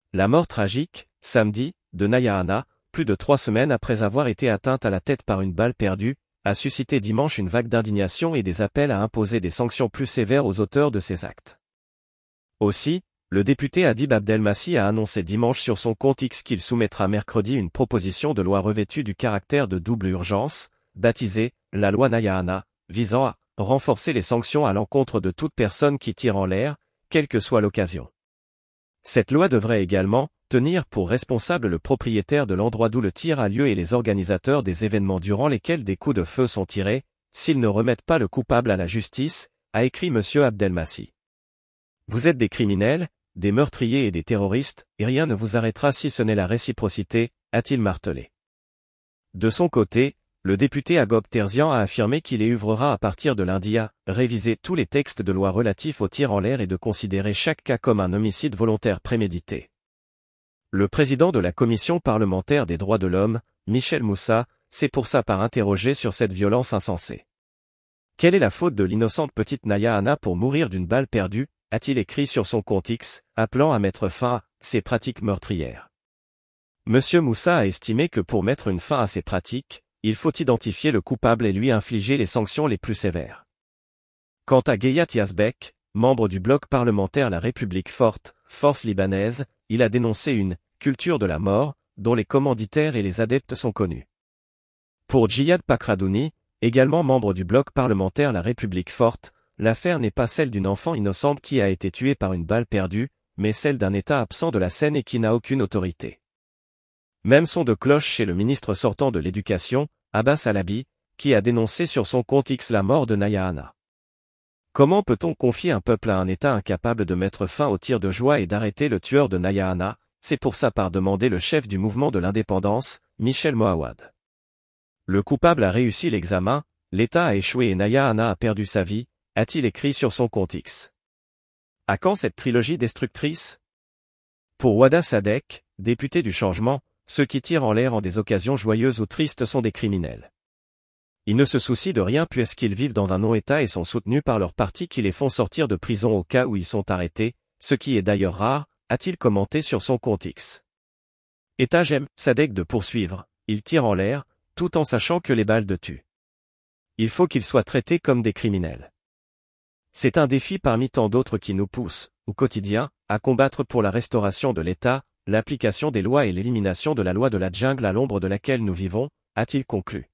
La mort tragique, samedi, de Nayahana, plus de 3 semaines après avoir été atteinte à la tête par une balle perdue, a suscité dimanche une vague d'indignation et des appels à imposer des sanctions plus sévères aux auteurs de ces actes. Aussi, le député Adib Abdelmassi a annoncé dimanche sur son compte X qu'il soumettra mercredi une proposition de loi revêtue du caractère de double urgence, baptisée « la loi Nayahana », visant à renforcer les sanctions à l'encontre de toute personne qui tire en l'air, quelle que soit l'occasion. Cette loi devrait également tenir pour responsable le propriétaire de l'endroit d'où le tir a lieu et les organisateurs des événements durant lesquels des coups de feu sont tirés, s'ils ne remettent pas le coupable à la justice, a écrit M. Abdelmassi. Vous êtes des criminels, des meurtriers et des terroristes, et rien ne vous arrêtera si ce n'est la réciprocité, a-t-il martelé. De son côté, le député Agob Terzian a affirmé qu'il œuvrera à partir de lundi à réviser tous les textes de loi relatifs au tir en l'air et de considérer chaque cas comme un homicide volontaire prémédité. Le président de la Commission parlementaire des droits de l'homme, Michel Moussa, s'est pour sa part interrogé sur cette violence insensée. Quelle est la faute de l'innocente petite Nayahana pour mourir d'une balle perdue, a-t-il écrit sur son compte X, appelant à mettre fin à ces pratiques meurtrières. Monsieur Moussa a estimé que pour mettre une fin à ces pratiques, il faut identifier le coupable et lui infliger les sanctions les plus sévères. Quant à Gayat Yazbek, membre du bloc parlementaire La République forte, force libanaise, il a dénoncé une « culture de la mort » dont les commanditaires et les adeptes sont connus. Pour Djihad Pakradouni, également membre du bloc parlementaire La République forte, l'affaire n'est pas celle d'une enfant innocente qui a été tuée par une balle perdue, mais celle d'un État absent de la scène et qui n'a aucune autorité. Même son de cloche chez le ministre sortant de l'Éducation, Abbas Alabi, qui a dénoncé sur son compte X la mort de Nayahana. Comment peut-on confier un peuple à un État incapable de mettre fin aux tirs de joie et d'arrêter le tueur de Nayahana, c'est pour sa part demandé le chef du mouvement de l'indépendance, Michel Moawad. Le coupable a réussi l'examen, l'État a échoué et Nayahana a perdu sa vie, a-t-il écrit sur son compte X. À quand cette trilogie destructrice? Pour Wada Sadek, député du changement, ceux qui tirent en l'air en des occasions joyeuses ou tristes sont des criminels. Ils ne se soucient de rien puisqu'ils vivent dans un non-État et sont soutenus par leurs partis qui les font sortir de prison au cas où ils sont arrêtés, ce qui est d'ailleurs rare, a-t-il commenté sur son compte X. État j'aime Sadek de poursuivre, ils tirent en l'air, tout en sachant que les balles de tuent. Il faut qu'ils soient traités comme des criminels. C'est un défi parmi tant d'autres qui nous pousse, au quotidien, à combattre pour la restauration de l'État, l'application des lois et l'élimination de la loi de la jungle à l'ombre de laquelle nous vivons, a-t-il conclu.